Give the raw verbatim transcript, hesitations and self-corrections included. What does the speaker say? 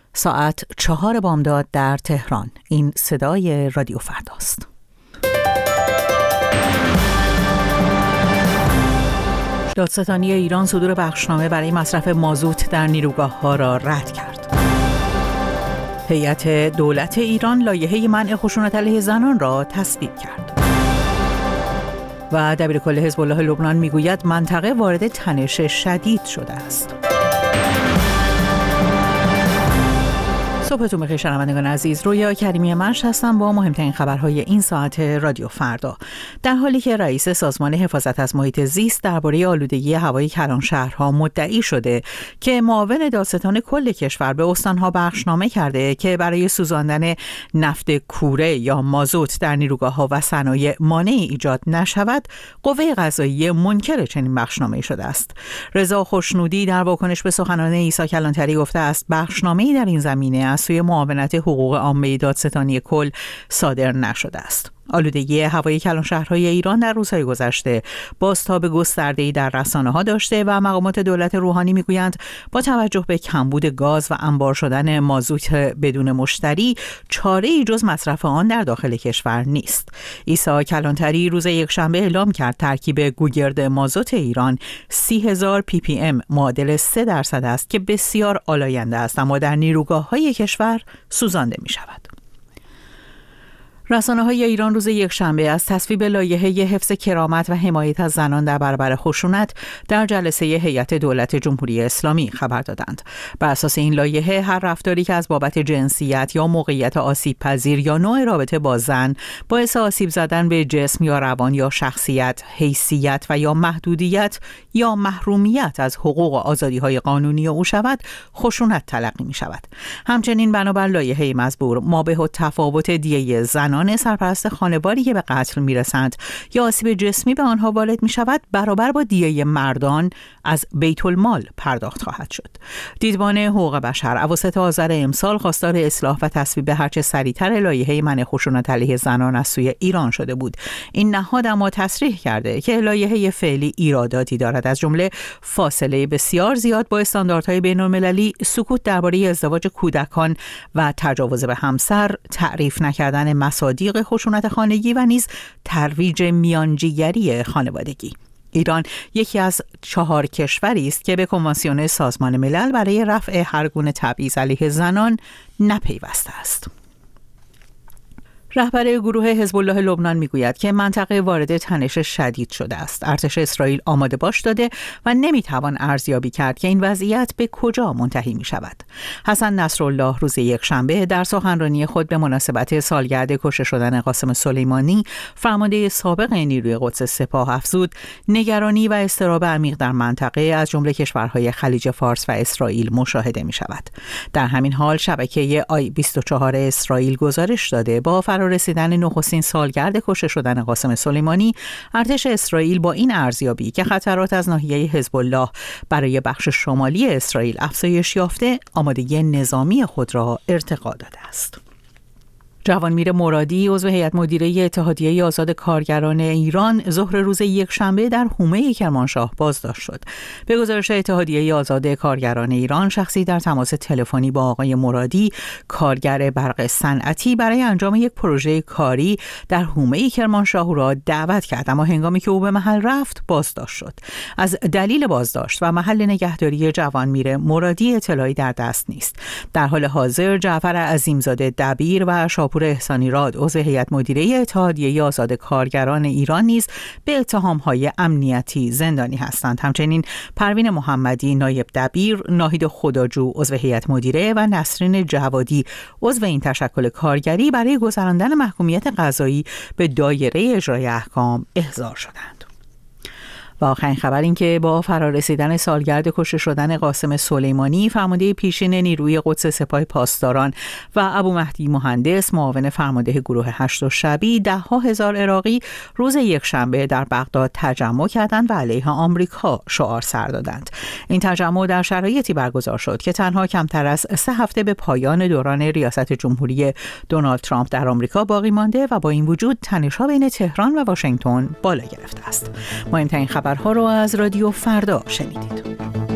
ساعت چهار بامداد در تهران. این صدای رادیو فرداست. دادستانی ایران صدور بخشنامه برای مصرف مازوت در نیروگاه‌ها را رد کرد. هیئت دولت ایران لایحه منع خشونت علیه زنان را تصویب کرد. و دبیرکل حزب الله لبنان میگوید منطقه وارد تنش شدید شده است. صبحتون بخیر شنوندگان عزیز، رویا کریمی منش هستم با مهمترین خبرهای این ساعت رادیو فردا. در حالی که رئیس سازمان حفاظت از محیط زیست درباره آلودگی هوای کلانشهرها مدعی شده که معاون دادستان کل کشور به استانها بخشنامه کرده که برای سوزاندن نفت کوره یا مازوت در نیروگاه‌ها و صنایع مانعی ایجاد نشود، قوه قضاییه منکر چنین بخشنامه‌ای شده است. رضا خوشنودی در واکنش به سخنان عیسی کلانتری گفته است بخشنامه‌ای در این زمینه سوی معاونت حقوق عامه دادستانی کل صادر نشده است. آلودگی هوای کلانشهرهای ایران در روزهای گذشته بازتاب گسترده‌ای در رسانه‌ها داشته و مقامات دولت روحانی میگویند با توجه به کمبود گاز و انبار شدن مازوت بدون مشتری، چاره‌ای جز مصرف آن در داخل کشور نیست. عیسی کلانتری روز یکشنبه اعلام کرد ترکیب گوگرد مازوت ایران سی هزار پی پی ام معادل سه درصد است که بسیار آلاینده است، اما در نیروگاه‌های کشور سوزانده می‌شود. رسانه‌های ایران روز یکشنبه از تصویب لایحه حفظ کرامت و حمایت از زنان در برابر خشونت در جلسه هیئت دولت جمهوری اسلامی خبر دادند. بر اساس این لایحه هر رفتاری که از بابت جنسیت یا موقعیت آسیب پذیر یا نوع رابطه با زن باعث آسیب زدن به جسم یا روان یا شخصیت، حیثیت و یا محدودیت یا محرومیت از حقوق و آزادی‌های قانونی او شود، خشونت تلقی می‌شود. همچنین بنابر لایحه مزبور مابه التفاوت دیه زنان سرپرست خانواری که به قتل میرسند یا آسیب جسمی به آنها وارد می شود برابر با دیه مردان از بیت المال پرداخت خواهد شد. دیدبان حقوق بشر اواسط آذر امسال خواستار اصلاح و تصویب هرچه سریعتر لایحه منع خشونت علیه زنان از سوی ایران شده بود. این نهاد اما تصریح کرده که لایحه فعلی ایراداتی دارد، از جمله فاصله بسیار زیاد با استانداردهای بین‌المللی، سکوت درباره ازدواج کودکان و تجاوز به همسر، تعریف نکردن مسائل صادیق خشونت خانگی و نیز ترویج میانجیگری خانوادگی. ایران یکی از چهار کشوری است که به کنوانسیون سازمان ملل برای رفع هر گونه تبعیض علیه زنان نپیوسته است. رهبر گروه حزب الله لبنان میگوید که منطقه وارد تنش شدید شده است. ارتش اسرائیل آماده باش داده و نمیتوان ارزیابی کرد که این وضعیت به کجا منتهی می شود. حسن نصرالله روز یکشنبه در سخنرانی خود به مناسبت سالگرد کشته شدن قاسم سلیمانی، فرمانده سابق نیروی قدس سپاه، افزود نگرانی و اضطراب عمیق در منطقه از جمله کشورهای خلیج فارس و اسرائیل مشاهده می شود. در همین حال شبکه آی بیست و چهار اسرائیل گزارش داده با رسیدن نخستین سالگرد کشته شدن قاسم سلیمانی، ارتش اسرائیل با این ارزیابی که خطرات از ناحیه حزب الله برای بخش شمالی اسرائیل افزایش یافته، آمادگی نظامی خود را ارتقا داده است. جوانمیر مرادی عضو هیئت مدیره اتحادیه آزاد کارگران ایران ظهر روز یکشنبه در حومه کرمانشاه بازداشت شد. به گزارش اتحادیه آزاد کارگران ایران، شخصی در تماس تلفنی با آقای مرادی، کارگر برق صنعتی، برای انجام یک پروژه کاری در حومه کرمانشاه او را دعوت کرد، اما هنگامی که او به محل رفت بازداشت شد. از دلیل بازداشت و محل نگهداری جوانمیر مرادی اطلاعی در دست نیست. در حال حاضر جعفر عظیمزاده دبیر و شاپور احسانی راد عضو هیئت مدیره اتحادیه آزاد کارگران ایران نیز به اتهام‌های امنیتی زندانی هستند. همچنین پروین محمدی نایب دبیر، ناهید خداجو عضو هیئت مدیره و نسرین جوادی عضو این تشکل کارگری برای گذراندن محکومیت قضایی به دایره اجرای احکام احضار شدند. و آخرین خبر این که با فرارسیدن سالگرد کشته شدن قاسم سلیمانی، فرمانده پیشین نیروی قدس سپاه پاسداران و ابو مهدی مهندس، معاون فرمانده گروه هشت شبی، ده ها هزار عراقی روز یکشنبه در بغداد تجمع کردند و علیه آمریکا شعار سر دادند. این تجمع در شرایطی برگزار شد که تنها کمتر از سه هفته به پایان دوران ریاست جمهوری دونالد ترامپ در آمریکا باقی مانده و با این وجود تنش‌ها بین تهران و واشنگتن بالا گرفته است. مهمترین خبرها رو از رادیو فردا شنیدید.